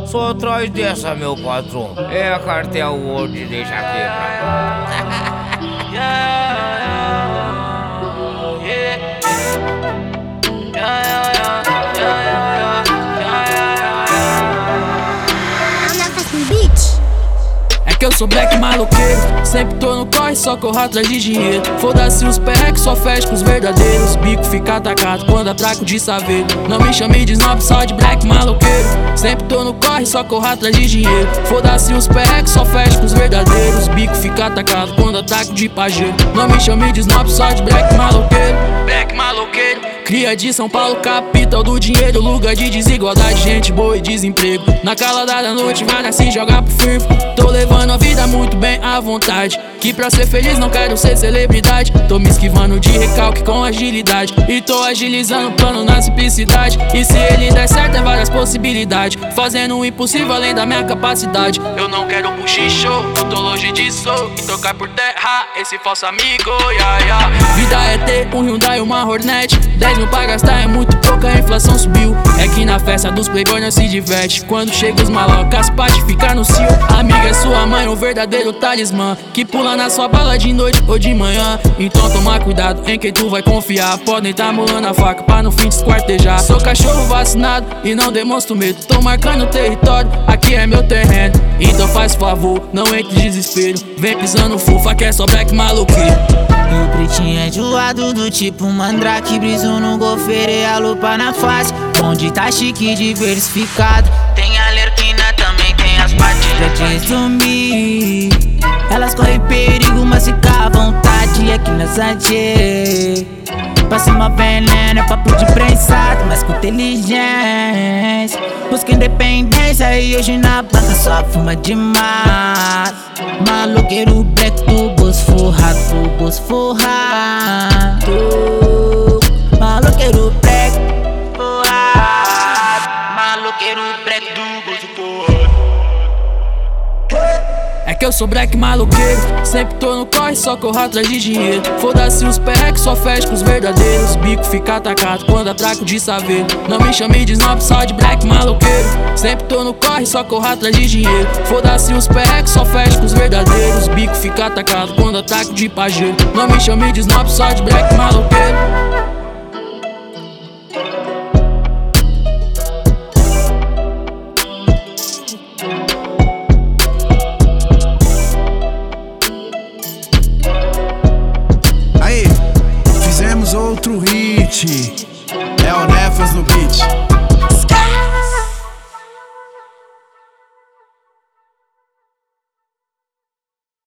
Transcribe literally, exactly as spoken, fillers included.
Só atrás dessa, meu patrão. É a cartel World, deixa quebrar. É que eu sou black maloqueiro, sempre tô no corre, só corro atrás de dinheiro. Foda-se os perreques, só fecho pros verdadeiros. Bico fica atacado quando atraco de saveiro. Não me chame de snob, só de black maloqueiro. Sempre tô no corre, só corro atrás de dinheiro. Foda-se os perreques, só fecho pros verdadeiros. Bico fica atacado quando atraco de pajeiro. Não me chame de snob, só de black maloqueiro. Black maloqueiro, cria de São Paulo, capital do dinheiro. Lugar de desigualdade, gente boa e desemprego. Na calada da noite, vai se jogar pro firme. Tô levando a vida muito bem à vontade, que pra ser feliz não quero ser celebridade. Tô me esquivando de recalque com agilidade, e tô agilizando o plano na simplicidade. E se ele der certo, é várias possibilidades, fazendo o impossível além da minha capacidade. Eu não quero buchicho, tô longe disso, e tocar por terra esse falso amigo, yeah, yeah. Vida é ter um Hyundai e uma Hornet, dez mil pra gastar é muito pouco, a inflação subiu. É que na festa dos playboy nós se diverte, quando chega os malocas, pate ficar no cio. Amiga é sua mãe, um verdadeiro talismã, que pula na sua bala de noite ou de manhã. Então toma cuidado em quem tu vai confiar, podem tá molando a faca pra no fim te esquartejar. Sou cachorro vacinado e não demonstro medo, tô marcando o território, aqui é meu terreno. Então faz favor, não entre em desespero, vem pisando fofa que é só black maloqueiro. E o pretinho é enjoado do tipo mandrake, briso no golfeiro e a lupa na face. Bonde tá chique diversificado, tem a lerquina, também tem as patilhas. Já te resumi, elas correm perigo, mas fica à vontade aqui na Sanche. Pra cima veneno, é papo de prensado, mas com inteligência. Busca independência e hoje na banca só fuma demais. Maloqueiro black do bolso forrado, do bolso forrado. Maloqueiro black forrado, maloqueiro black do bolso forrado. É que eu sou black maloqueiro, sempre tô no corre, só corro atrás de dinheiro. Foda-se os perreques, só fecho pros verdadeiros. Bico fica atacado quando atraco de saveiro. Não me chame de snob, só de black maloqueiro. Sempre tô no corre, só corro atrás de dinheiro. Foda-se os perreques, só fecho pros verdadeiros. Bico fica atacado quando atraco de pajeiro. Não me chame de snob, só de black maloqueiro.